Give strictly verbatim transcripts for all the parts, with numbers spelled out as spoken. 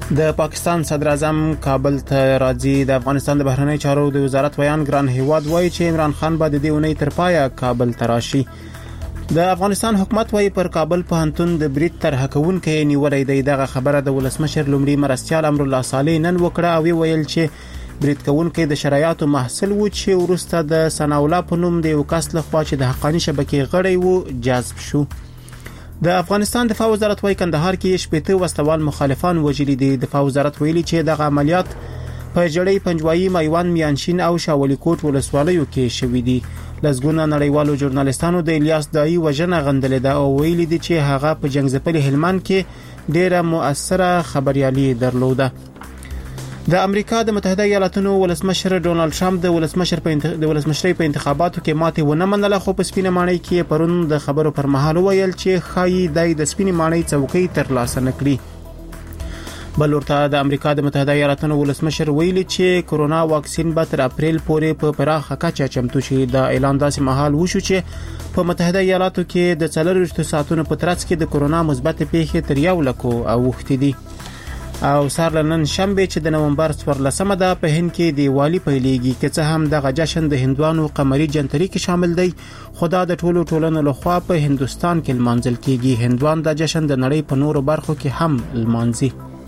د پاکستان صدر اعظم کابل ته راځي. د افغانستان د بهرنی چارو د وزارت ویان ګران هیواد وایي چې عمران خان به د دې اونۍ تر پایه کابل ته راشي. د افغانستان حکومت وایي پر کابل پوهنتون د برید طرحه کوونکې نیولې دی. دغه خبره د ولسمشر لومړي مرستیال امرالله صالح نن وکړه او ویل چې برید کوونکې د شرایطو محصل و چې ورسته د ثناءالله په نوم د یو کس لخوا چې د حقاني شبکې غړی و جذب شو. د افغانستان دفاع وزارت وايي کندهار کې شپږ وسلوال مخالفان وژلي دي. دفاع وزارت ویلي چې دغه عملیات په جړۍ پنجوایي میوان میانشین او شاولی کوټ ولسوالیو کې شوې دي. لزګونه نړیوالو ژورنالیستانو د الیاس دای وژنه غندلې ده او ویلي دي چې هغه په جنگځپلي هلمند کې ډیره مؤثره خبريالي درلوده. د امریکا د متحده ایالاتونو ولسمشر ډونالد ټرمپ د ولسمشر په انتخ... د ولسمشرۍ په انتخاباتو کې ماته ونه منله، خو په سپینه ماڼۍ کې پرون د خبرو پر مهال ویل چې خایي د سپینه ماڼۍ څوکۍ تر لاسه نکړي. بل ورته د امریکا د متحده ایالاتونو ولسمشر ویلي چې کرونا واکسین به تر اپریل پورې په پراخه کچه چمتو شي. د اعلان داسې مهال وشو چې په متحده ایالاتو کې د څلور ساعتونو په ترڅ کې د کرونا مثبت پیښې تر یو لکو اوښتې دي. او سار نن شنبه چې د نومبر څوارلسمه ده په هند کې دیوالی پیلېږي، که څه هم دغه جشن د هندوانو قمري جنتري کې شامل دی، خدا د ټولو ټولنو لخوا په هندستان کې لمانځل کېږي. هندوان د جشن د نړۍ په نورو برخو کې هم لمانځي.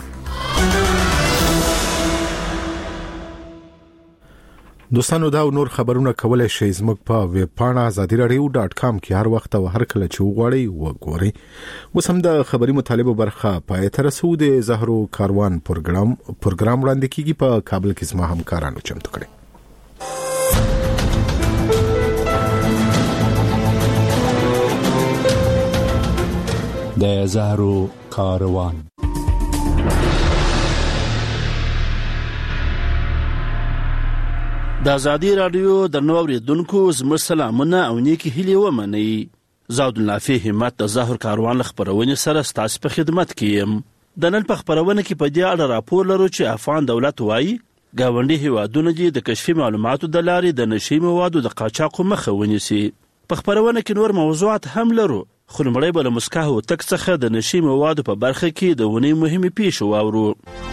دوستانو دا نور خبرونه کولای شئ زموږ په ویب پاڼه آزادی رادیو ډاټ کام کې هر وخت او هر کله چې وغواړئ وګورئ. اوس هم د خبري مطالبه برخه پای ته رسو. د زهرو کاروان پروګرام پروګرام وړاندې کیږي په کابل کې زما همکارانو چمتو کړي. د زهرو کاروان د آزادی رادیو د نوو ریدونکو زموږ سلامونه او نیکی هیلې ومنئ. زاود النافع همت د زهر کاروان خبرونه سره ستاسو په خدمت کې يم. د نن په خبرونه کې په دې اړه راپور لرو چې افغان دولت وایي گاونډي هیوادونه د کشفي معلوماتو د لارې د نشي موادو د قاچاق مخه ونیسي. په خبرونه کې نور موضوعات هم لرو، خو لمړی به له مسکاهو تک څخه د نشي موادو په برخه کې د ونې مهمه پیښه واورو.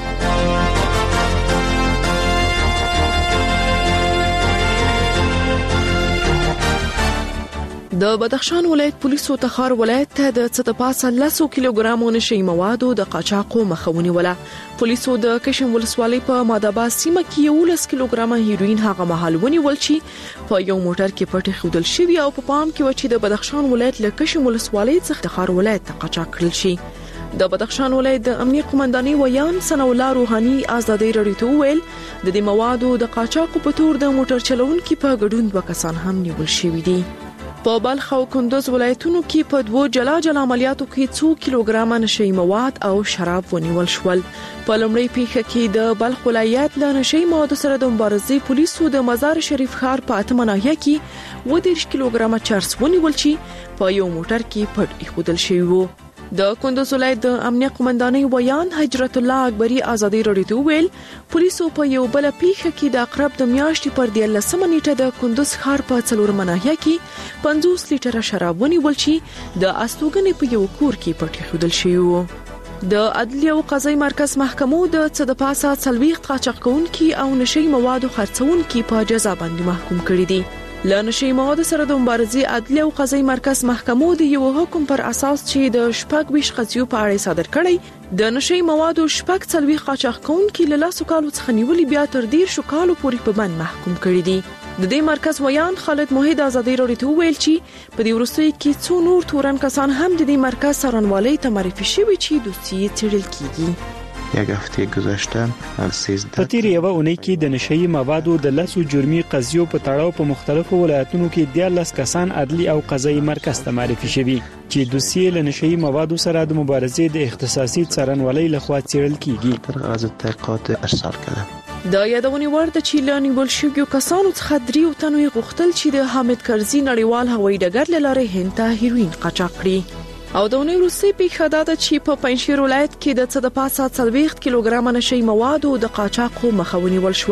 د بدخشان ولایت پولیسو تخار ولایت ته د څه پاسه لسو کیلوګرامو نشي موادو د قاچاقو مخه ونیوله. پولیسو د کشم ولسوالۍ په ماداباد سیمه کې یولس کیلوګرامه هیروین هغه مهال ونیول چې په یو موټر کې پټ خودل شوی او په پام کې و چې د بدخشان ولایت له کشم ولسوالۍ څخه تخار ولایت ته قاچاق کړل شي. د بدخشان ولایت د امنیه قومندانۍ ویان ثناء الله روحاني آزادۍ رادیو ته ویل د دې موادو د قاچاقو په تور د موټر چلوونکو په ګډون دوه کسان هم نیول شوي دي. په بلخ او کندوز ولایتونو کې په دوه جلا جلا عملیاتو کې څو کیلوګرامه نشي مواد او شراب ونیول شول. په لومړی پیښه کې د بلخ ولایت له نشي موادو سره د مبارزې پولیسو د مزار شریف ښار په اتمه ناحیه کې اووه دېرش کیلوګرامه چرس ونیول چې په یو موټر کې پټ ایښودل شوی وو. د کندوز ولایت د امنیه قومندانۍ ویان حجرت الله اکبری آزادۍ رادیو ته ویل پولیسو په یو بل پیښه کې د اقرب د میاشتې پر دیارلسمه نیټه د کندوز ښار په څلورمه ناحیه کې پنځوس لیټره شراب ونیول چې د استوګنې په یو کور کې پټ ایښودل شوی وو. د عدلیه او قضایي مرکز محکمو د څه د پاسه څلوېښت قاچاق کوونکي او نشي موادو خرڅونکي په جزا باندې محکوم کړي دي. له نشي موادو سره د مبارزې عدلیه او قضایي مرکز محکمو د یو حکم پر اساس چې د شپږ ویشت قضیو په اړه صادر کړی د نشي موادو شپږ څلوېښت قاچاق کوونکي له لاسو کالو څخه نیولې بیا تر دېرشو کالو پورې په بند محکوم کړي دي. د دې مرکز ویان خالد موحد آزادۍ رادیو ته ویل چې په دې وروستیو کې څو نور تورن کسان هم د دې مرکز څارنوالۍ ته معرفي شوي چې دوسیې څېړل کیږي. یک هفته گذشته سیزده په تیر یوه اونۍ کې د نشئی موادو د لسو جرمي قضیو په تړاو په مختلفو ولایتونو کې دیارلس کسان عدلي او قضایي مرکز ته معرفي شوي چې دوسیې له نشئی موادو سره د مبارزې د اختصاصي څارنوالۍ لخوا څېړل کیږي. تر غرض تحقیقات ارسال کړه. د یادونې وړ ده چې له نیول شویو کسانو څخه دریو تنو غوښتل چې د حامد کرزي نړیوال هوایي ډګر له لارې هند ته هیروین قاچاق کړي. او د اونۍ وروستۍ پیښه دا ده چې په پنجشیر ولایت کې د څه د پاسه څلوېښت کیلوګرامه نشي موادو د قاچاقو مخه ونیول شوه.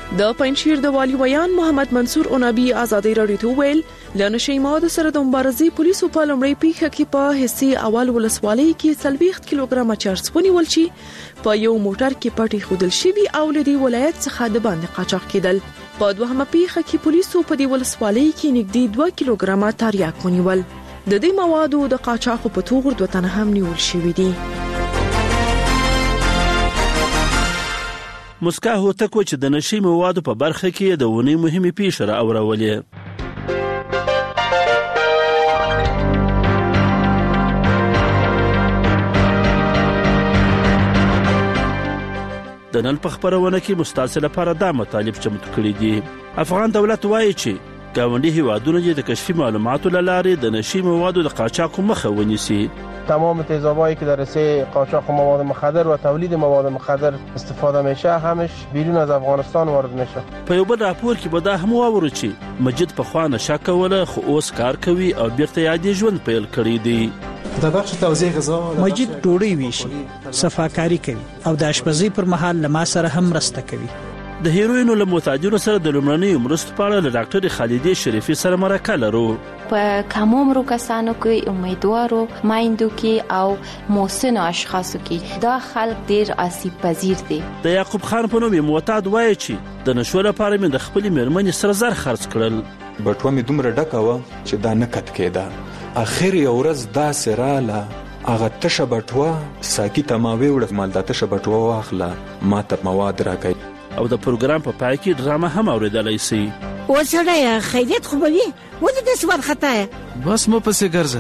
د پنځیر د والی ویان محمد منصور اونابي ازادي رادیو ته ویل لنشي مواد سره د مبارزې پولیسو په لمړی پیښه کې په حصي اول ولسوالۍ کې څلوېښت کیلوګرام چرس ونیول شي په یو موټر کې پټي خودل شوی او لدی ولایت څخه د باندې قاچاق کېدل. په دوهمه پیښه کې پولیسو په دې ولسوالۍ کې نږدې دوه کیلوګرام تریاک ونیول. د دې موادو د قاچاق په توګه دوه تنه هم نیول شوی دي. مسکا هوتک چې د نشي موادو په برخه کې د ونی مهمه پیښه را اورولې. د نن په خبرونه کې مستعصل لپاره دا مطالب چمتو کړی دي. افغان دولت وایي چې ګاونډي هیوادونه د کشفي معلوماتو لاره د نشي موادو د قاچاق مخه ونیسي. تمام تیزابایی که در رسه قاچاق مواد مخدر و تولید مواد مخدر استفاده میشه همش بیرون از افغانستان وارد میشه. په یو بل راپور کې به دا هم واورو چې مجید په خوانه شک کوله خو اوس کار کوي او بیرته یادي ژوند پیل کړی دی. د بخش توزیع غذا مجید ډوډۍ ویشي، صفاکاری کوي او د اشپزۍ پر مهال له ما سره هم مرسته کوي. د هیروینو له متاجرو سره د لومړنۍ مرستو په اړه له ډاکټر خالدې شریفي سره مرکه لرو. په کم عمرو کسانو کې، امیدوارو مایندو کې او محسن اشخاصو کې دا خلک ډیر آسیب پذیر دي. د یعقوب خان په نوم معتاد وایي چې د نشو لپاره مې د خپل میرمنې سره زر خرڅ کړل. بټوه مې دومره ډکه وه چې دا نه کټ کېده. اخر یو ورځ داسې راله هغه تشه بټوه ساقي ته ما ویوړه مال دا تشه بټوه واخله ما ته مواد راکوي. او د پروګرام په پای کې ډرامه هم اوریدلای شي. و سړی خیریت خو به وي ولې داسې وارخطا یې؟ بس مو پسې ګرځه.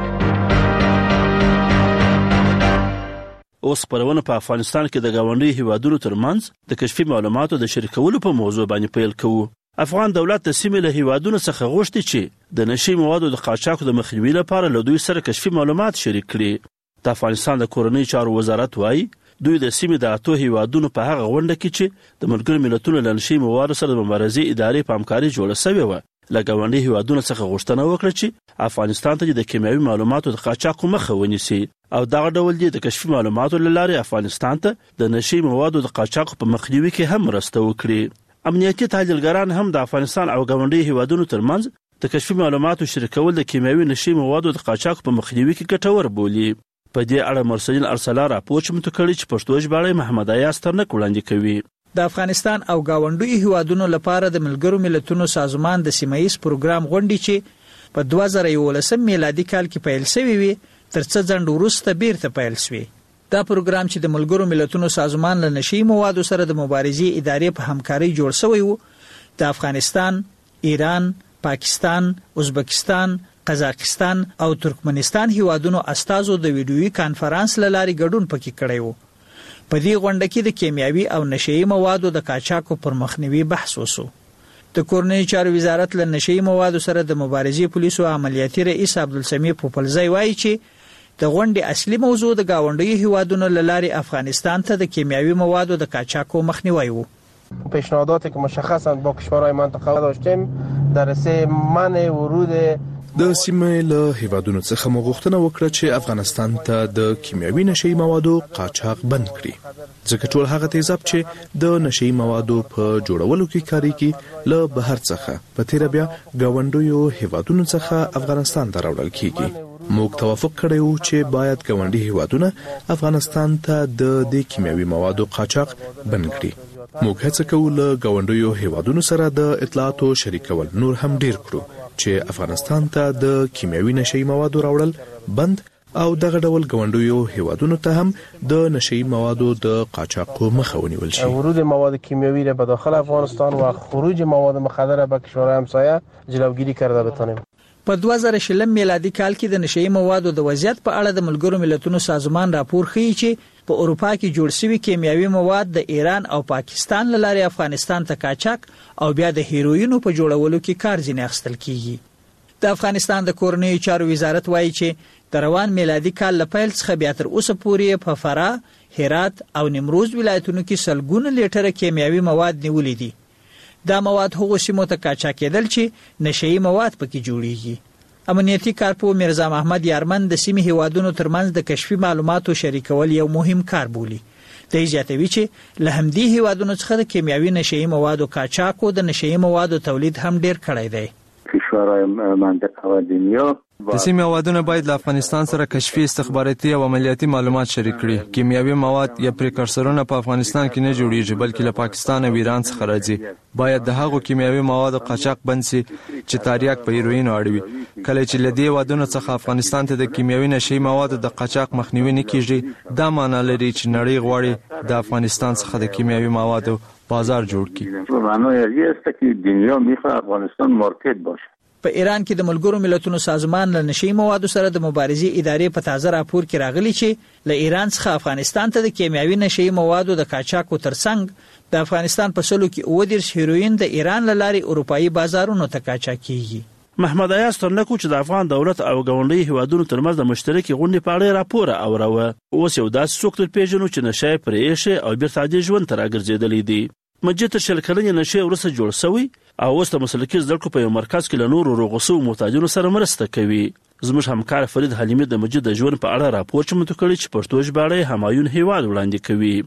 اوس خبرونه په افغانستان کې د ګاونډي هیوادونو ترمنځ د کشفي معلوماتو د شریکولو په موضوع باندې پیل کوو. افغان دولت د سیمې له هیوادونو څخه غوښتي چې د نشي موادو د قاچاق د مخنیوي لپاره له دوی سره کشفي معلومات شریک کړي. د افغانستان د کورنۍ چارو وزارت وایي دوی د سیمې د اتو هیوادونو په هغه غونډه کې چې د ملګرو ملتونو له نشي موادو سره د مبارزې ادارې په همکاري جوړه شوې وه له ګاونډي هیوادونو څخه غوښتنه وکړه چې افغانستان ته د کیمیاوي معلوماتو د قاچاق مخه ونیسي او دغه ډول د کشفي معلوماتو له لارې افغانستان ته د نشي موادو د قاچاق په مخنیوي کې هم مرسته وکړي. امنیتي تحلیلګران هم د افغانستان او ګاونډي هیوادونو ترمنځ د کشفي معلوماتو شریکول د کیمیاوي نشي موادو د قاچاق په مخنیوي کې ګټور بولي. په دې اړه مرسلین ارسلا راپور چمتو کړی چې پښتو ژباړه محمد ایاز ترنک وړاندې کوي. د افغانستان او گاونډي هیوادونو لپاره د ملګرو ملتونو سازمان د سیمایي پروګرام غونډې چې په دوه زره یولسم میلادي کال کې پیل شوی وي تر څه ځند وروسته بیرته پیل شوی. دا پروګرام چې د ملګرو ملتونو سازمان له نشي موادو سره د مبارزې ادارې په همکاري جوړ شوی وو د افغانستان، ایران، پاکستان، ازبکستان، قزاقستان او ترکمنستان هیوادونو استازو د ویډیویي کانفرنس لارې ګډون پکې کړی وو. په دې غونډه کې د کیمیاوي او نشئی موادو د قاچاق پر مخنیوي بحث وشو. د کورنۍ چارو وزارت له نشئی موادو سره د مبارزې پولیسو عملیاتي رئیس عبدالسمیع پوپلزی وایي چې د غونډې اصلي موضوع د گاونډي هیوادونو لارې افغانستان ته د کیمیاوي موادو د قاچاق مخنیوي وو. پیشنهاداتی که مشخصاً با کشورهای منطقه داشتیم در رسه منع ورود د سیمې له هیوادونو څخه مغوښتنه وکړه چې افغانستان ته د کیمیاوي نشئی موادو قاچاق بند کړي ځکه ټول هغه تیزاب چې د نشئی موادو په جوړولو کې کاریږي له بهر څخه په تیر بیا گاونډیو هیوادونو څخه افغانستان ته راوړل کیږي. موږ توافق کړی وو چې باید گاونډي هیوادونه افغانستان ته د دې کیمیاوي موادو قاچاق بند کړي. موږ هڅه کوو له گاونډیو هیوادونو سره د اطلاعاتو شریکول نور هم ډیر کړو چې افغانستان ته د کیمیاوي نشئی موادو راوړل بند او دغه ډول گاونډیو هیوادونو ته هم د نشئی موادو د قاچاق مخه ونیول شي. ورود مواد کیمیاوی را به داخل افغانستان و خروج مواد مخدر به کشورهای همسایه جلوگیری کرده بتانیم. په دوه زره شلم میلادي کال کې د نشئی موادو د وضعیت په اړه د ملګرو ملتونو سازمان راپور ښیي چې په اروپا کې جوړ شوي کیمیاوي مواد د ایران او پاکستان له لارې افغانستان ته قاچاق او بیا د هیروینو په جوړولو کې کار ځینې اخیستل کیږي. د افغانستان د کورنۍ چارو وزارت وایي چې د روان میلادي کال له پیل څخه بیا تر اوسه پورې په فراه، هرات او نیمروز ولایتونو کې سلګونه لیټره کیمیاوي مواد نیولې دي. دا مواد هغو سیمو ته قاچاق کېدل چې نشئی مواد پکې جوړیږي. امنیتي کارپو میرزا محمد یارمن د سیمې هیوادونو ترمنځ د کشفي معلوماتو شریکول یو مهم کار بولي. د زیاتوي چې له همدې هیوادونو څخه د کیمیاوي نشئی موادو قاچاق او د نشئی موادو تولید هم ډیر کړی دی. کشورهای منطقه و دنیا د سیمې هیوادونه باید له افغانستان سره کشفي استخباراتي او عملیاتي معلومات شریک کړي. کیمیاوي مواد یا پریکورسرونه په افغانستان کې نه جوړیږي بلکې له پاکستان او ایران څخه راځي. باید د هغو کیمیاوي موادو قاچاق بند شي چې تاریاک په هیروین اړوي. کله چې له دې هیوادونو څخه افغانستان ته د کیمیاوي نشئی موادو د قاچاق مخنیوي نه کیږي، دا معنی لري چې نړۍ غواړي د افغانستان څخه د کیمیاوي موادو بازار جوړ کړي. معنی یې است که دنیا میخواد افغانستان مارکت باشه. په ایران کې د ملګرو ملتونو سازمان له نشئی موادو سره د مبارزې ادارې په تازه راپور کې راغلي چې له ایران څخه افغانستان ته د کیمیاوي نشئی موادو د قاچاقو ترڅنګ د افغانستان په سلو کې اووه دېرش هیروین د ایران له لارې اروپایي بازارونو ته قاچاق کیږي. محمد ایاز ترنکو چې د افغان دولت او ګاونډي هیوادونو ترمنځ د مشترکې غونډې په اړه راپور اوروه. اوس یو داسې څوک تر پیژنو چې نشه پرې ایښې او بیرته عادي ژوند ته راګرځېدلی دی. مجید تر شل کلنې نشې وروسته جوړ شوی او اوس د مسلکي زده کړو په یو مرکز کې له نورو روغو شوو محتاجانو سره مرسته کوي. زموږ همکار فرید حلیمي د مجید د ژوند په اړه راپور چمتو کړی چې پښتو ژباړه یې همایون هیواد وړاندې کوي.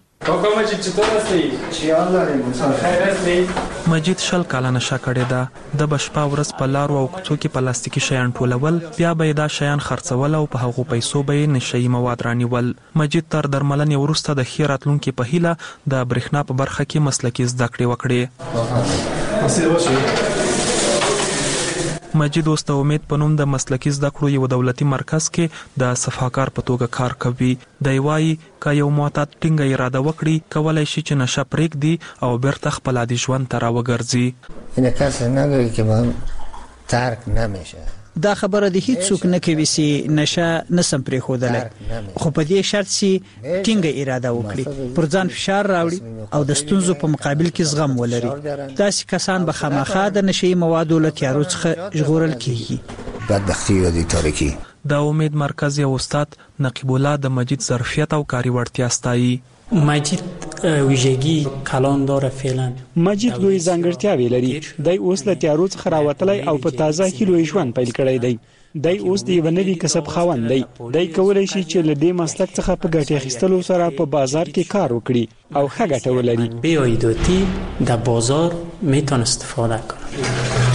مجید شل کاله نشه کړې ده. د بشپا ورځ په لارو او کوڅو کې پلاستیکي شیان ټولول، بیا به دا شیان خرڅول او په هغو پیسو به نشئی مواد رانیول. مجید تر درملنې وروسته د ښې راتلونکي په هیله د برېښنا په برخه کې مسلکي زده کړې وکړې. مجید اوس د امید په نوم د مسلکي زده کړو یو دولتي مرکز کې د صفاکار په توګه کار کوي. دی وایي که یو معتاد ټینګه اراده وکړي کولی شي چې نشه پرېږدي او بیرته خپل عادي ژوند ته راوګرځي. این کسی نگویی که من ترک نمیشه. دا خبره د هیڅ څوک نه کوي چې نشه نسم پرېښودلی، خو په دې شرط چې ټینګه اراده وکړي، پر ځان فشار راوړي او د ستونزو په مقابل کې زغم ولري. داسې کسان به خامخا د نشئی موادو له تیارو څخه ژغورل کیږي. بدبختي او د تاریکي. د امید مرکز یو استاد نقیب الله د مجید ظرفیت او کاري وړتیا ستایي. مجید ویژگی کلان داره فعلا. مجید لوی ځانګړتیاوې لري. دی اوس له تیارو څخه راوتلی او په تازه هیلو ژوند پیل کړی دی. دی اوس د یوه نوي کسب خاوند دی. دی کولی شي چې له دې مسلک څخه په ګټې اخیستلو سره په بازار کې کار وکړي او ښه ګټه ولري. به عایداتی در بازار میتونه استفاده کنه.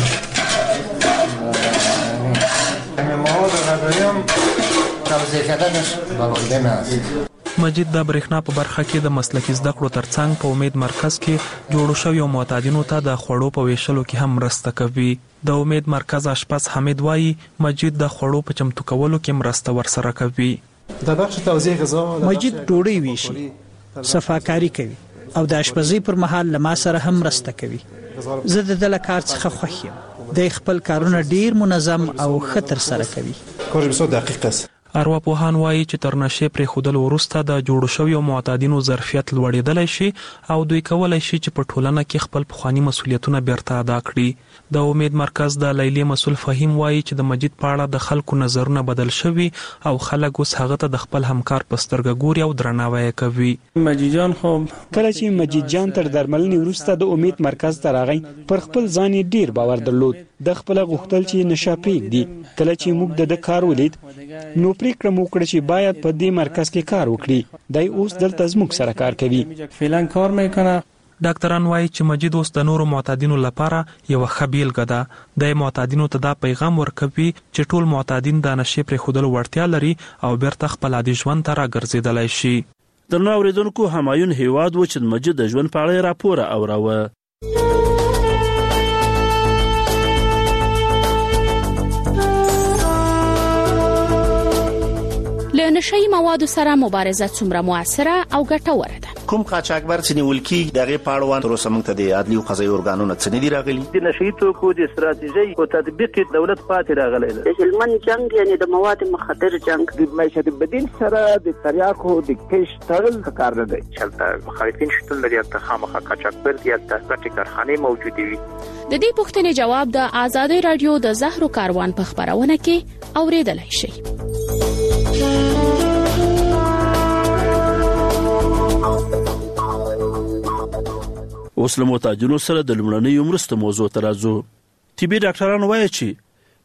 مواد غذایی توزیع کردنش بالایده است. مجید د برېښنا په برخه کې د مسلکي زده کړو ترڅنګ په امید مرکز کې جوړو شویو معتادینو ته د خوړو په ویشلو کې هم مرسته کوي. د امید مرکز اشپز حمید وایي مجید د خوړو په چمتو کولو کې مرسته ورسره کوي. د بخش توزیع غذا مجید ډوډۍ ویشي، صفاکاري کوي او د اشپزۍ پر مهال له ما سره هم مرسته کوي. زه د ده له کار څخه خوښ یم. دی خپل کارونه ډیر منظم او ښه ترسره کوي. کار بسیار دقیق است. ارواپوهان وایي چې تر نشې پرېښودلو وروسته د جوړو شویو معتادینو ظرفیت لوړېدلی شي او دوی کولی شي چې په ټولنه کې خپل پخواني مسؤلیتونه بیرته ادا کړي. د امید مرکز د لیلې مسؤل فهیم وایي چې د مجید په اړه د خلکو نظرونه بدل شوي او خلک اوس هغه ته د خپل همکار په سترګه ګوري او درناوی کوي. مجید جان خو کله چې مجید جان تر درملنې وروسته د امید مرکز ته راغی پر خپل ځان یې ډیر باور درلود. د خپل غوښتل چې نشه پرېږدي. کله چې موږ د ده کار ولید نو پریکړه مو وکړه چې باید په دې مرکز کې کار وکړي. دی اوس دلته زموږ سره کار کوي. فعلا کار میکنه. ډاکټران وایي چې مجید اوس د نورو معتادینو لپاره یو ښه بیلګه ده. د معتادینو ته دا پیغام ورکوي چې ټول معتادین د نشې پرېښودلو وړتیا لري او بیرته خپل عادي ژوند ته راګرځېدلی شي. درنو اورېدونکو، همایون هیواد و چې مجید د ژوند په اړه راپور اوروه. له نشئی موادو سره مبارزه څومره موثره او ګټوره ده؟ کوم قاچاقبر چې نیول کیږي دغه پاړوان تر اوسه موږ ته د عدلي او قضایي ارګانونو څخه نه دي راغلي. د نشئی توکو د استراتیژي او تطبیق دولت پاتې راغلی دی. د هلمند جنگ یعنی د مواد مخدر جنگ د معیشت بدیل سره د تریاکو د کش تړل کار نه دی. چلته مخالفین شتون لري چې خامخا قاچاقبر دي د ګټې کارخانه موجوده وي. د دې پوښتنې جواب د آزادۍ رادیو د زهرو کاروان په خبرونه کې اوریدلای شئ. اوس له معتادینو سره د لومړنیو مرستو موضوع ته راځو. طبي ډاکټران وایي چې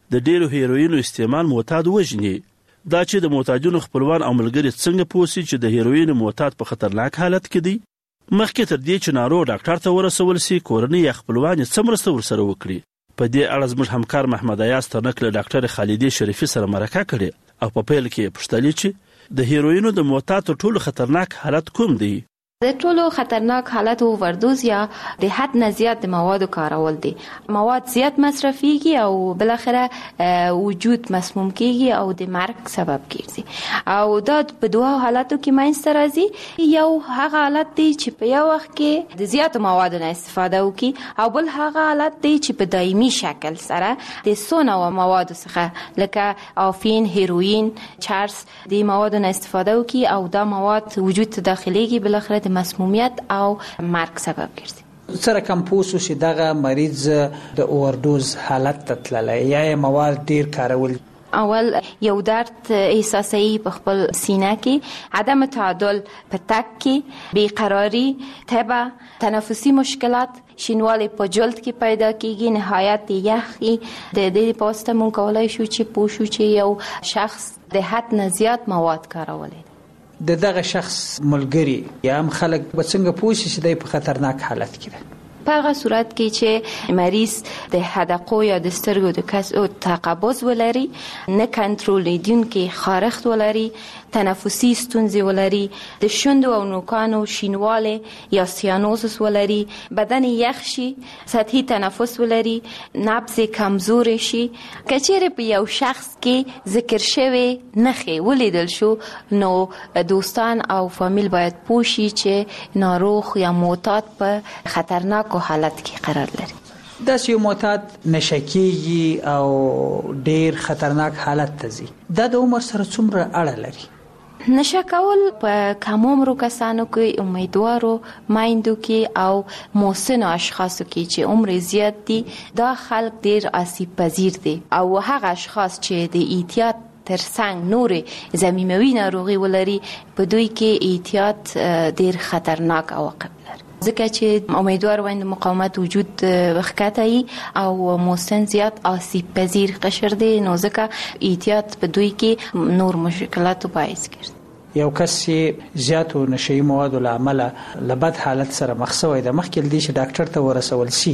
د ډیرو هیروینو استعمال معتاد وژني. دا چې د معتادینو خپلوان او ملګري څنګه پوسي چې د هیروینو معتاد په خطرناک حالت کې دی. مخکې تر دې چې ناروغ ډاکټر ته ورسول سي کورنۍ یا خپلوان یې څه مرسته ورسره وکړي. په دې اړه زموږ همکار محمد ایاز ترنک له ډاکټر خالدې شریفي سره مرکه کړې او په پیل کې پوښتلې چې د هیروینو د معتاد تر ټولو خطرناک حالت کوم دی. د ټولو خطرناک حالت اووردوز یا د حد نه زیات د موادو کارول دي. مواد زیات مصرفيږي او بل اخره وجود مسموم کیږي او د مرګ سبب کیږي. او دا په دوه حالاتو کې منځته راځي. یو هغه حالت دی چې په یو وخت کې د زیات موادو نه استفاده وکي او بل هغه حالت دی چې په دایمي شکل سره د سونه او موادو څخه لکه افین، هیروین، چرس د موادو نه استفاده وکي او دا مواد وجود ته داخليږي بل اخره مسمومیت او مرګ سبب ګرځي. سره کم پوسو چې دغه مریض د اووردوز حالت ته تللی یا مواد ډیر کارول. اول یو درد احساسي په خپل سینه کې، عدم تعادل په تک کې، بیقراری، تبه، تنفسي مشکلات، شینوالی په جلد کې پیدا کیږي، نهایت یخي. د دې پوسټه مونږ کولای شو چې پوښو چې یو شخص د حد نه زیات مواد کارولي. د دغه شخص ملګری یا هم خلک به څنګه پوښي چې د په خطرناک حالت کې ده؟ په هغه صورت کې چې مریض د حدقو یا د سترګو د کسو تقبض ولري، نه کنټرولیدونکي خارښت ولري، تنفسي ستونزې ولري، د شوندو او نوکانو شینواله یا سیانوزس ولري، بدن یخ شي، سطحي تنفس ولري، نبض کمزور شي. کچېرې په یو شخص کې ذکر شوی نښې ولیدل شو نو دوستان او فامیل باید پوه شي چې ناروغ یا معتاد په خطرناک حالت کې قرار لري. دا چې یو معتاد نشه کېږي او ډیر خطرناک حالت ته ځي، دا د عمر سره څومره اړه لري؟ نشه کول په کم عمرو کسانو کې، امیدوارو مایندو کې او محسنو اشخاصو کې چې عمر زیات دي، دا خلک ډیر آسیب پذیر دي. او هغه اشخاص چې د احتیاط ترڅنګ نورې ضمیموي ناروغي ولري په دوی کې احتیاط ډیر خطرناک عواقب لري. ځکه چې امیدوار وایند مقاومت وجود وخکتای او محسن زیات آسیب پذیر قشر دی، نو ځکه احتیاط په دوی کې نور مشکلاتو باعث ګرځي. یو کس چې زیاتو نشئی موادو له امله له بد حالت سره مخ شوی د مخکې دی چې ډاکټر ته ورسول شي،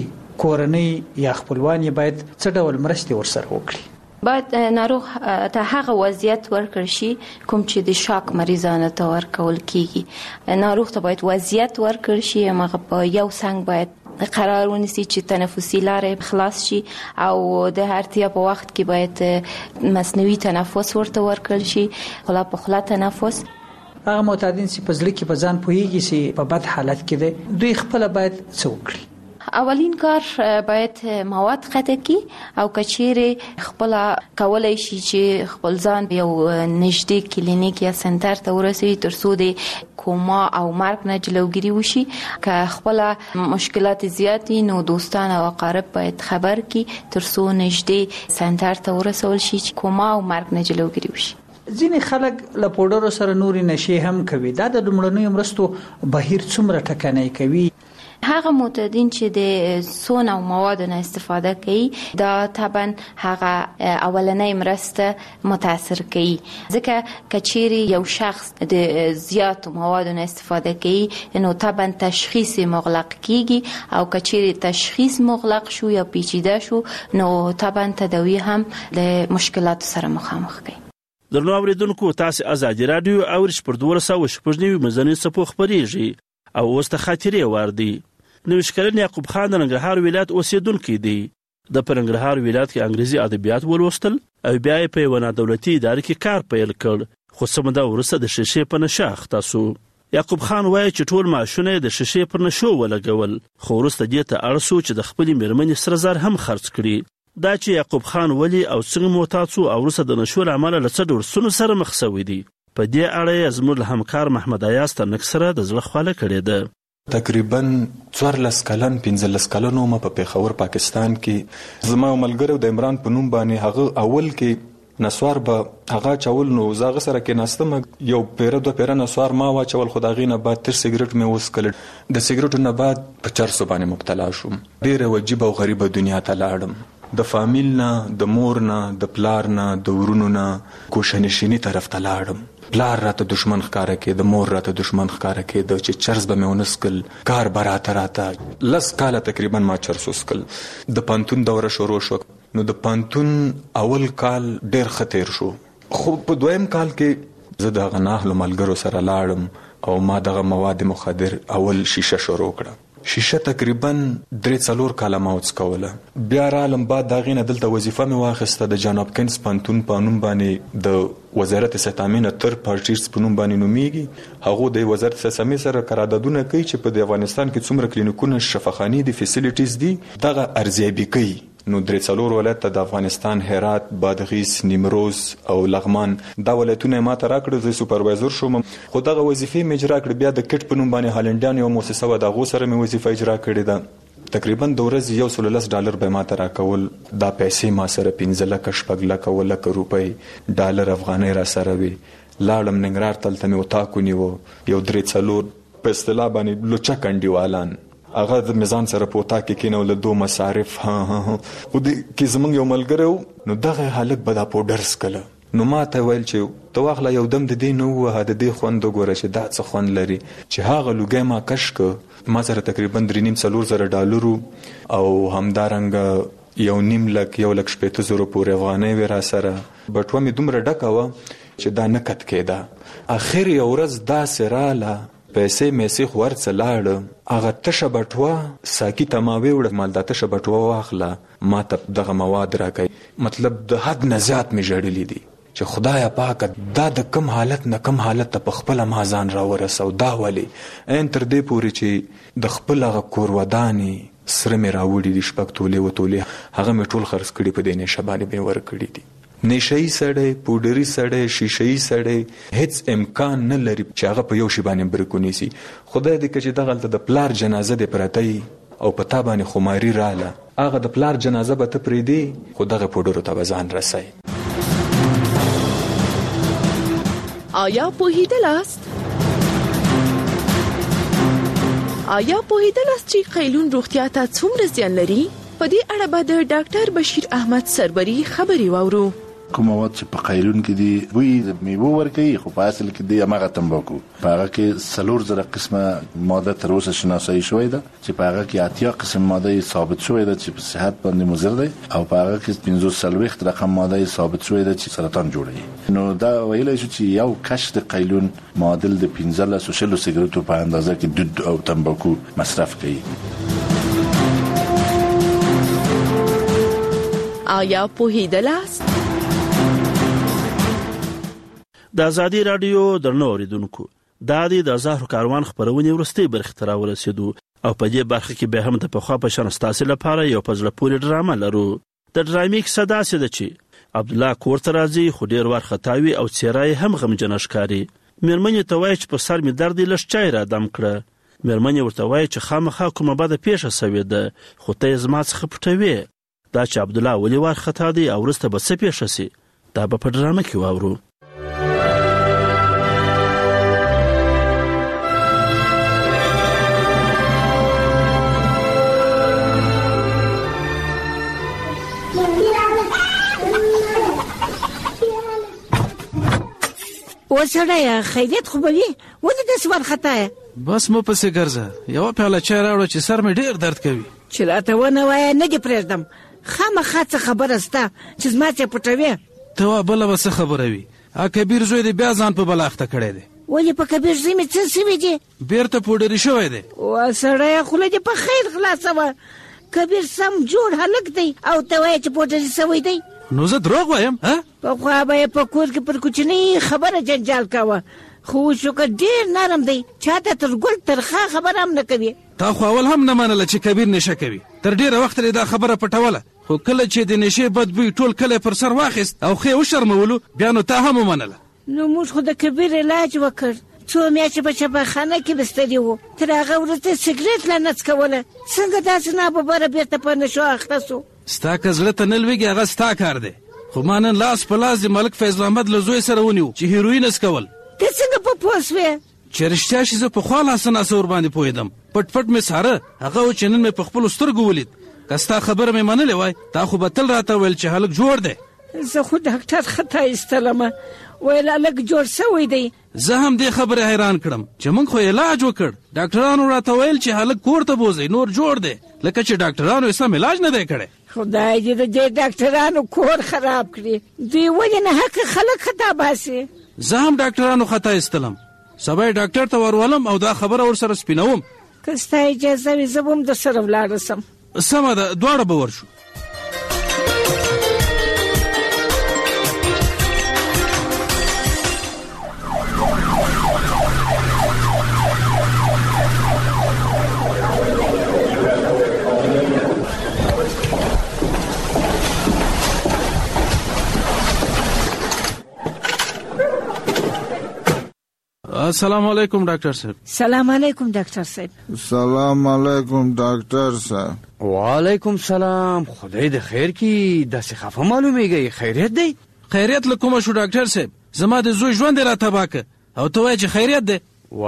کورنۍ یا خپلوان یې باید څه ډول مرستې ورسره وکړي؟ باید ناروغ ته هغه وضعیت ورکړ شي کوم چې د شاک مریضانو ته ورکول کیږي. ناروغ ته باید وضعیت ورکړ شي، هغه په یو څنګ باید قرار ونیسي چې تنفسي لارې خلاص شي او د اړتیا په وخت کې باید مصنوعي تنفس ورته ورکړل شي، خلا په خلا تنفس. هغه معتادین چې په ځل کې په ځان پوهیږي چې په بد حالت کې دي، دوی خپل باید څه وکړي؟ اولین کار باید مواد قطع کی او کچېره خپل کولای شي چې خپل ځان یو نږدې کلینیک یا سنټر ته ورسوي ترڅو د کوما او مرګ نه جلوګیری وشي. که خپل مشکلات زیاتی نو دوستان او اقارب باید خبر کی ترڅو نږدې سنټر ته ورسول شي چې کوما او مرګ نه جلوګیری وشي. ځینې خلک له پوډرو سره نوري نشي هم کوي. دا د لومړنیو مرستو بهیر څومره ټکنۍ کوي؟ هغه معتادین چې د سون او موادو نه استفاده کوي دا طبعا هغه اولنۍ مرسته متاثر کوي، ځکه کچېری یو شخص د زیات موادو نه استفاده کوي نو طبعا تشخیص مغلق کیږي او کچېری تشخیص مغلق شو یا پیچیده شو نو طبعا تداوی هم له مشکلات سره مخامخ کوي. درنو اوریدونکو، تاسو آزادي رادیو او رشپړ دوه سوه شپږ نوي مزنی صفو خبريږي او اوس ته خاطرې واردي. نوښکلن یعقوب خان د ننګرهار ولایت اوسیدونکی دی. د پرنګرهار ولایت کې انګریزي ادبیات ولوستل او بیا یې په یو نادولتي ادارې کې کار پیل کړ، خو سمدا ورسره د شیشې په نشه اخته شو. یعقوب خان وایي چې ټول معاشونه د شیشې پر نشو ولګول، خو وروسته دې ته اړ شو چې د خپلې میرمنې سره زر هم خرڅ کړي. دا چې یعقوب خان ولی او څنګه معتاد شو او وروسته د نشو له امله له څه ډول ستونزو سره مخ شوی دی، په دې اړه یې زموږ همکار محمد ایاز ترنک سره د زړه خواله کړې ده. تقریبا څوارلس کلن پنځلس کلن وم په پېښور پاکستان کې. زما ملګری د عمران په نوم باندې هغه اول کې نسوار به هغه چول نو زاغه سره کې ناستم، یو پیره دوه پیره نسوار ما واچول، خو داغې نه بعد تر سیګریټ مې وسکل. د سیګریټو نه بعد په چرسو باندې مبتلا شوم. ډېره عجیبه او غریبه دنیا ته لاړم. د فامیل نه، د مور نه، د پلار نه، د ورونو نه ګوښه‌نشیني طرف ته لاړم. پلار راته دشمن ښکاره کېده، مور راته دشمن ښکاره کېده چې چرس به مې ونه څکل، کار به راته راته لس کاله تقریبا ما چرس وڅکل. د پانتون دوره شروع شو، نو د پانتون اول کال ډېر ښه تېر شو، خو په دویم کال کې زه د هغه ناهلو ملګرو سره لاړم او ما دغه مواد مخدر اول شیشه شروع کړه. شیشه تقریبا درې څلور کاله ما وڅکوله. بیا رالم بعد د هغې نه دلته وظیفه مې واخیسته د جان هاپکینز پانتون په نوم باندې، د وزارت صحت تر پارټیرز په نوم باندې نومیږي. هغو د وزارت صحت سره قراردادونه کوي چې په د افغانستان کې څومره کلینیکونه، شفاخانې دي، فیسیلیټیز دي، دغه ارزیابي کوي. نو درې څلور ولایت ته د افغانستان هرات، بادغیس، نیمروز او لغمان دا ولایتونه ما ته راکړل. زه سوپروایزر شوم، خو دغه وظیفې مې اجرا کړې. بیا د کټ په نوم باندې هالنډیان یو مؤسسه وه، د هغو سره مې وظیفه اجرا کړې ده. تقریبا د ورځې یو سل لس ډالر به ما ته راکول. دا پیسې ما سره پنځه لکه، شپږ لکه، اوه لکه روپۍ، ډالر، افغانۍ را سره وي. لاړم ننګرهار، تلته مې اتاق ونیو، یو درې څلور په اصطلاح باندې لوچک انډیوالان، هغه د میزان سره په اتاق کې کېنول، دو مصارف، ها ها ها خو د کې زمونږ یو ملګری و، نو دغه هلک به دا پوډر څکله. نو ما ته ویل چې ته واخله یو دم د دې نه ووهه، د دې خوند وګوره چې دا څه خوند لري. چې هغه لوګی ما کش که، ما سره تقریبا درې نیم څلور زره ډالرو او همدارنګه یو نیم لک، یو لک شپېته زرو پورې افغانۍ وې را سره. بټوه مې دومره ډکه وه چې دا نه کت کېده. اخر یو ورځ داسې راله، پیسې میسې خو ورڅه لاړه، هغه تشه بټوه ساقي ته ما ویوړه، مال دا تشه بټوه واخله، ما ته دغه مواد راکوي. مطلب د حد نه زیات مې ژړلي دي چې خدایه پاکه دا د کم حالت نه کم حالت ته په خپله ما ځان راورسو. دا ولې این تر دې پورې چې د خپل هغه کور ودانې سره مې راوړي دي، شپږ تولې و تولې، هغه مې ټول خرڅ کړي، په دې نشه باندې مې ورکړي دي. نشه‌يي سړی، پوډري سړی، شیشه‌يي سړی هیڅ امکان نه لري چې هغه په یو شي باندې برکو نیسي. خدای دې که چې دغلته د پلار جنازه دې پرته وي او په تا باندې خماري راله، هغه د پلار جنازه به ته پرېږدې، خو دغه پوډرو ته به ځان رسوي. آیا پوهېدلاست؟ آیا پوهېدلاست چې قیلون روغتیا ته څومره زیان لري؟ په دې اړه به د ډاکټر بشیر احمد سربري خبرې واورو. کوم مواد چې په قیلون کې دي بوی د میوو ورکوي، خو په اصل کې دی هماغه تمباکو. په هغه کې څلور زره قسمه ماده تر اوسه شناسایی شوې ده، چې په هغه کې اتیا قسم ماده ثابت شوې ده چې په صحت باندې مضر دی، او په هغه کې پنځوس څلوېښت رقم ماده ثابت شوې ده چې سرطان جوړوي. نو دا ویلی شو چې یو کش د قیلون معادل د پنځلسو شلو سیګریټو په اندازه کې دود او تمباکو مصرف کوي. آیا پوهېدلاست؟ د ازادي رادیو درنو اوریدونکو، دا د زهرو کاروان خبرونه ورستي برخه تر ورسېدو او په دې برخه کې به هم د پخوا په شان ستاسو لپاره یو پزله پوری ډرامه لرو. د ډرامې کیسه داسې ده چې عبد الله کور ته راځي، خو ډیر وار خطاوي او څیرای هم غمجن ښکاري. میرمنې ته وایي چې په سر می درد لږ چای را دم کړه. میرمنې ورته وایي چې خامخا کومه بده پیښه سوې ده، خو ته زما څخه پټوي. دا چې عبد الله ولې وار خطا دی او ورسته به څه پیښه سي، دا به په ډرامه کې واورو. وسړی خیریت خو به وي، ولې داسې وارخطا یې؟ بس مو پسې ګرځه، یوه پیاله چای راوړه چې سر مې ډېر درد کوي. چې راته ونه وایه نه دې پرېږدم، خامخا څه خبره سته چې زما څه پټوې؟ ته وا بله به څه خبره وي؟ ا کبیر زوی دې بیا ځان په بلا اخته کړی دی. ولې په کبیر زوی مې څه سوي دي؟ بېرته پوډري شوی دی. وسړیه خوله دې په خیر خلاصوه، کبیر سم جوړ هلک دی او ته وایې چې پوډري سوی دی. نو زه دروغ وایم؟ پخوا به یې په کور کې پر کوچنۍ خبره جنجال کوه، خو شکر ډېر نرم دی، چاته تر ګل ترخه خبره هم نه کوي. تا خو اول هم نه منله چې کبیر نشه کوي، تر ډېره وخته یې دا خبره پټوله، خو کله چې د نشې بد بوی ټول کلی پر سر واخیست او ښې وشرمولو، بیا نو تا هم ومنله. نو موږ خو د کبیر علاج وکړ، څو میاشتې په شفاخانه کې بستري وو، تر هغه وروسته سګرېټ لا نڅکوله. څنګه داسې ناببره بېرته په نشو اخته سو؟ ستا که زړه ته نه لوېږي هغه ستا کار دی، خو ما نن لاس په لاس د ملک فیض محمد له زوی سره ونیو چې هیروین څکول. ته څنګه په پوه سوې؟ چې رښتیا شي زه پخوا لاسه ناسه ورباندې پوهېدم، پټ پټ مې څاره، هغه و چې نن مې په خپلو سترګو ولید. که ستا خبره مې منلې وای تا خو به تل راته ویل چې هلک جوړ دی. زه خو ډاکټر خطا ایستلم، ویل هلک جوړ سوی دی. زه هم دې خبرې حیران کړم چې موږ خو علاج وکړ، ډاکټرانو راته ویل چې هلک کور ته بوځئ نور جوړ دی، لکه چې ډاکټرانو یې سم علاج نه دی کړی. خدای دې د دې ډاکټرانو کور خراب کړي، دوی ولې نه حق خلک خطا باسي. زه هم ډاکټرانو خطا ایستلم، سبا یې ډاکټر ته ورولم او دا خبره ورسره سپینوم. که ستا اجازه وي زه به هم درسره ولاړه سم. سمه ده، دواړه به ورشو. السلام علیکم ډاکټر صاحب. سلام علیکم ډاکټر صاحب. سلام علیکم ډاکټر صاحب. وعلیکم سلام. خدای دې خیر کی، داسې خفه معلومیږي، خیریت دی؟ خیریت له کومه شو ډاکټر صاحب؟ زما د زوی ژوند را تباه که او ته وایې چې خیریت دی.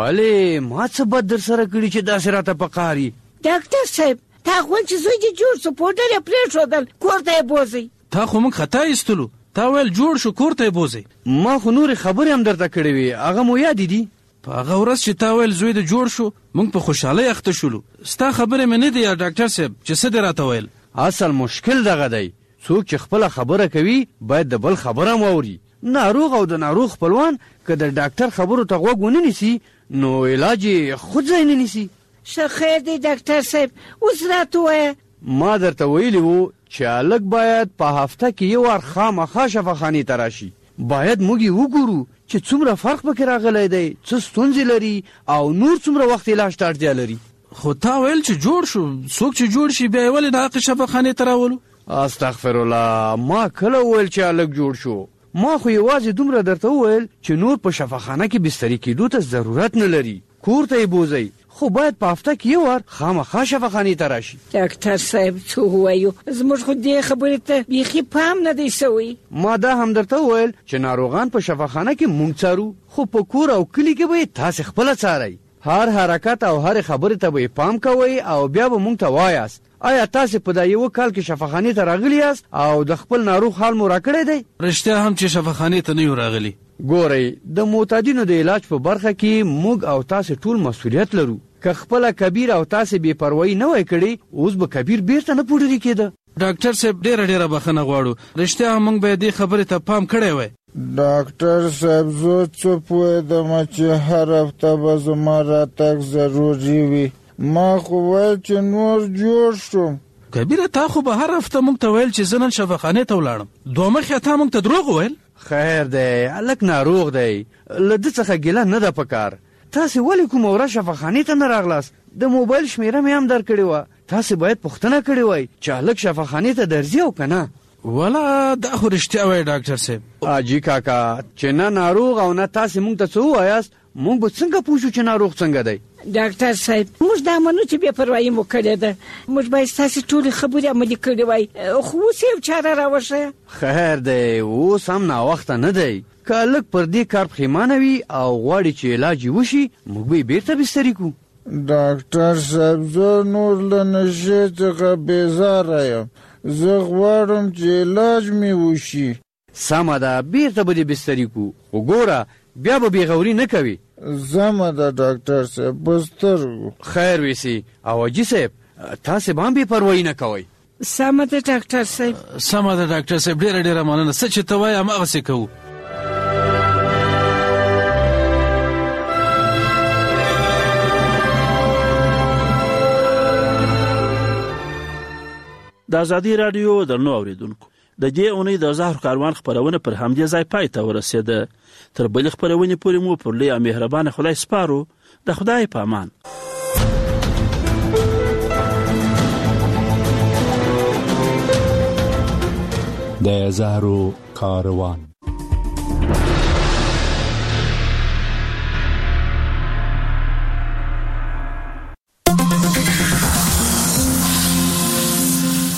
ولې ما څه بد در سره کړي چې داسې راته پکاري؟ ډاکټر صاحب تا غوښتل چې زوی دې جوړ سو، پوډر یې پرېښودل، کور ته یې بوځئ. تا خو موږ خطا ایستلو، تا ویل جوړ شو کور ته یې بوځئ. ما خو نورې خبرې هم درته کړې وې، هغه مو یادې دي؟ په هغه ورځ چې تا ویل زوی د جوړ شو موږ په خوشحالۍ اخته شولو. ستا خبرې مې نه دي یا ډاکټر صاحب چې څه دې راته ویل؟ اصل مشکل دغه دی، څوک چې خپله خبره کوي باید د بل خبره هم واوري. ناروغ او د ناروغ خپلوان که د ډاکټر خبرو ته غوږ ونه نیسي نو علاج یې خود ځای نه نیسي. ښه خیر دی ډاکټر صاحب، اوس راته ووایه. ما درته ویلي وو چې هلک باید په هفته کې یو وار خامخا شفاخانې ته راشي. باید موږ یې وګورو چې څومره فرق پکې راغلی دی، څه ستونزې لري او نور څومره وخت علاج ته اړتیا لري. خو تا ویل چې جوړ شو، څوک چې جوړ شي بیا یې ولې ناقص شفاخانې ته راولو؟ استغفرالله، ما کله وویل چې هلک جوړ شو؟ ما خو یوازې دومره درته وویل چې نور په شفاخانه کې بستري کېدو ته ضرورت نه لري، کور ته یې بوځئ، خو باید په هفته کې یو وار خامخا شفاخانې ته راشي. ډاکټر صاحب څه ووایو، زموږ خو دې خبرې ته بیخي پام نه دی سوی. ما دا هم درته وویل چې ناروغان په شفاخانه کې مونږ څارو، خو په کور او کلي کې به یې تاسې خپله څارئ. هر حرکت او هر خبرې ته به یې پام کوئ او بیا به مونږ ته وایاست آیا تاسې په دا یو کال کې شفاخانې ته راغلي یاست او د خپل ناروغ حال مو راکړی دی؟ رښتیا هم چې شفاخانې ته نه یو راغلي. ګورئ، د معتادینو د علاج په برخه کې موږ او تاسې ټول مسؤلیت لرو. که خپله کبیر او تاسې بې پروایي نه وای کړې اوس به کبیر بیرته نه پوډري کېده. ډاکټر صاحب ډېره ډېره بخښنه غواړو، رښتیا هم موږ به دې خبرې ته پام کړی وای. ډاکټر صاحب زه څه پوهېدم چې هر هفته به زما راتګ ضروري وي، ما خو ویل چې نور جوړ شوم. کبیره تا خو به هر هفته موږ ته ویل چې زه نن شفاخانې ته ولاړم، دوه مخې تا موږ ته دروغ وویل. خیر دی، هلک ناروغ دی، له ده څخه ګیله نه ده پکار. تاسې ولې کومه ورځ شفاخانې ته نه راغلاست؟ د موبایل شمیره مې هم درکړې وه، تاسې باید پوښتنه کړې وای چې هلک شفاخانې ته درځي او که نه. والا دا خو رښتیا وایي ډاکټر صاحب. حاجي کاکا چې نه ناروغ او نه تاسې موږ ته څه ووایاست، موږ به څنګه پوه شو چې ناروغ څنګه دی؟ ډاکټر صاحب موږ دا منو چې بې پروایي مو کړې ده، موږ باید ستاسې ټولې خبرې عملي کړې وای، خو اوس یو چاره راوښیه. خیر دی، اوس هم ناوخته نه دی. که هلک پر دې کار پښیمانه وي او غواړي چې علاج یې وشي موږ به یې بېرته بستري کړو. ډاکټر صاحب زه نور له نشې څخه بېزاره یم، زه غواړم چې علاج مې وشي. سمه ده، بېرته به دې بستري کړو، خو ګوره بیا به بېغوري نه کوي. سمه ده ډاکټر صاحب، په سترګو. خیر ویسي. او حاجي صاحب تاسې به هم بې پروایي نه کوئ. سمه ده ډاکټر صاحب. سمه ده ډاکټر صاحب، ډېره ډېره مننه، څه چې ته وایې هماغسې کوو. د ازادي راډیو درنو اوریدونکو، د دې اونۍ د زهر کاروان خبرونه پر همدې ځای پای ته ورسېده. تر بلې خبرونې پورې مو پر لوی او مهربانه خدای سپارو. د خدای په امان. د زهر کاروان.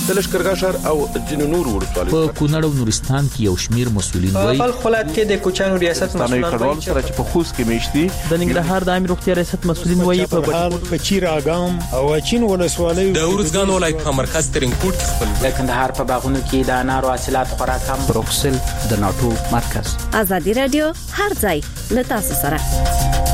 د لشکرګاه ښار او ځینو نورو ولسوالیو په کونړ او نورستان کې یو شمیر مسؤلین په وایي بلخ ولایت کې د کوچانو ریاست مسؤلین وایي سره چې په خوست کې میشتي د ننګرهار د عامه روغتیا ریاست مسؤلین وایي په چیر اګام او چین ولسوالۍ د ورزګان ولایت په مرکز ترینکوټ خپل د کندهار په باغونو کې د انارو حاصلات خورا کم بروکسل د ناتو مرکز ازادي رادیو هر ځای له تاسو سره